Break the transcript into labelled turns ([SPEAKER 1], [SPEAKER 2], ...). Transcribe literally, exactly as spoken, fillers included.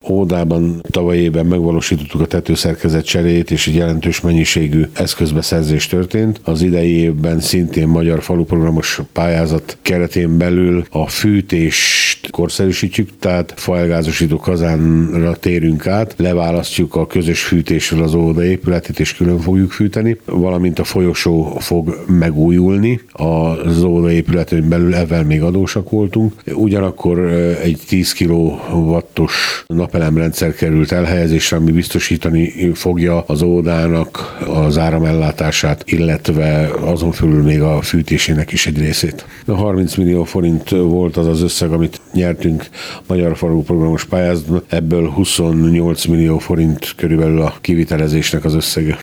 [SPEAKER 1] óvodában tavaly évben megvalósítottuk a tetőszerkezet cseréjét, és egy jelentős mennyiségű eszközbeszerzés történt. Az idei évben szintén magyar faluprogramos pályázat keretén belül a fűtést korszerűsítjük, tehát faelgázosító kazánra térünk át, leválasztjuk a közös fűtésről az óvoda épületét, és külön fogjuk fűteni, valamint a folyosó fog megújulni. Az óvoda épületén belül ezzel még adósak voltunk. Ugyanakkor egy tíz kilowattos napelemrendszer került elhelyezésre, ami biztosítani fogja az óvodának az áramellátását, illetve azon felül még a fűtésének is egy részét. A harminc millió forint volt az az összeg, amit nyertünk Magyar Falu Programos pályázatban, ebből huszonnyolc millió forint körülbelül a kivitelezésnek az összege.